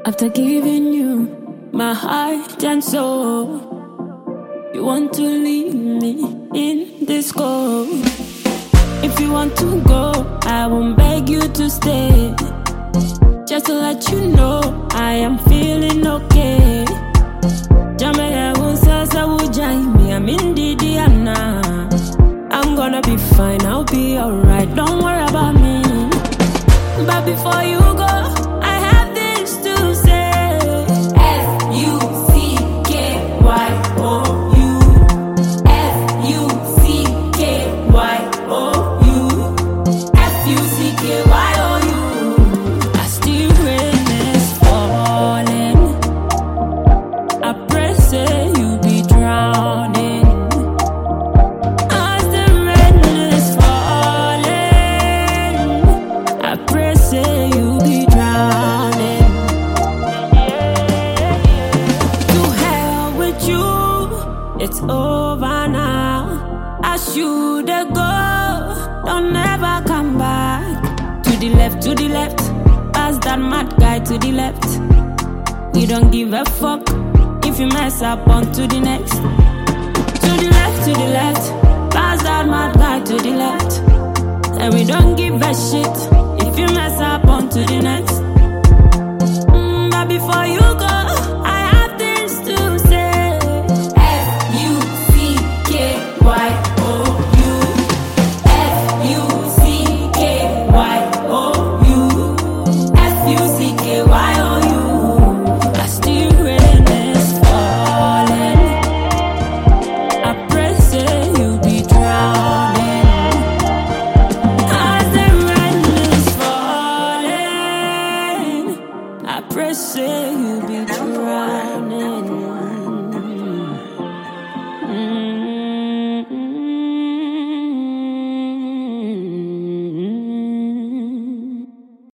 After giving you my heart and soul, you want to leave me in this cold. If you want to go, I won't beg you to stay. Just to let you know, I am feeling okay. Jamaya unsasa ujai I'm in Diana. I'm gonna be fine, I'll be alright. Don't worry about me. But before you go, I have this to say. F-U-C-K-Y-O-U. F-U-C-K-Y-O-U. F-U-C-K-Y-O-U. I still rain is falling. I pray say you be drowning. As the rain is falling, I pray say you be drowning. To hell with you, it's over now. I should go, don't ever come back. To the left, pass that mad guy to the left. We don't give a fuck if you mess up on to the next. To the left, pass that mad guy to the left. And we don't give a shit if you mess up on to the next. But before you go, I have things to say. F-U-C-K-Y-O-U. F-U-C-K-Y-O-U. F-U-C-K-Y-O-U. I still rain is falling. I pray say you be drowning. As the rain is falling, I pray say you be drowning.